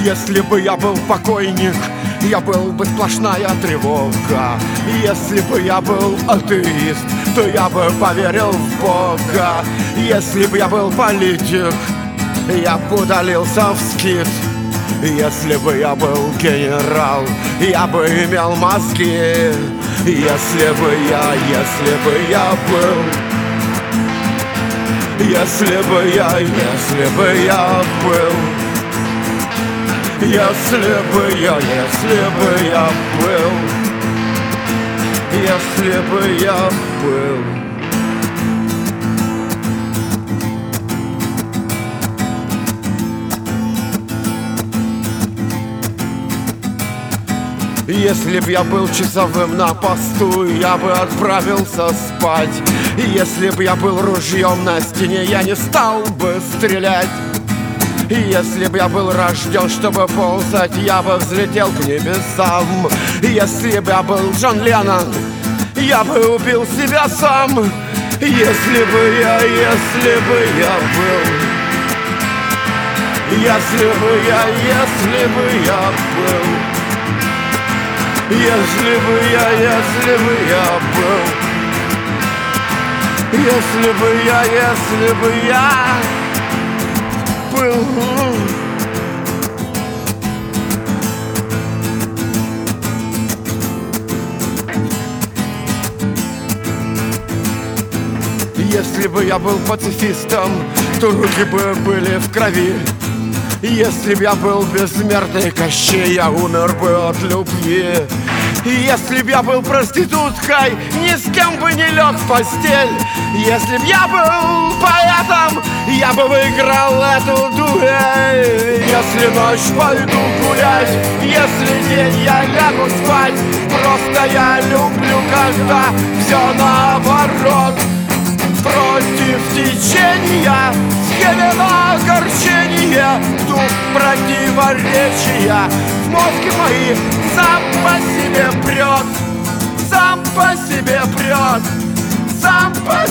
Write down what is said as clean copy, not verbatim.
Если бы я был покойник, я был бы сплошная тревога. Если бы я был атеист, то я бы поверил в Бога. Если бы я был политик, я бы удалился в скит. Если бы я был генерал, я бы имел мозги. Если бы я был, если бы я был, если бы я был, если бы я был. Если б я был часовым на посту, я бы отправился спать. Если б я был ружьем на стене, я не стал бы стрелять. Если б я был рожден, чтобы ползать, я бы взлетел к небесам. Если б я был Джон Леннон, я бы убил себя сам. Если бы я был, если бы я был, если бы я был, если бы я был. Если бы я был пацифистом, то руки бы были в крови. Если б я был бессмертный Кощей, я умер бы от любви. Если б я был проституткой, ни с кем бы не лег в постель. Если б я был поэтом, я бы выиграл эту дуэль. Если ночь пойду гулять, если день я лягу спать, просто я люблю, когда все наоборот. Против течения, схемено огорчения, дух противоречия в мозге мои сам по себе прет, сам по себе прет, сам по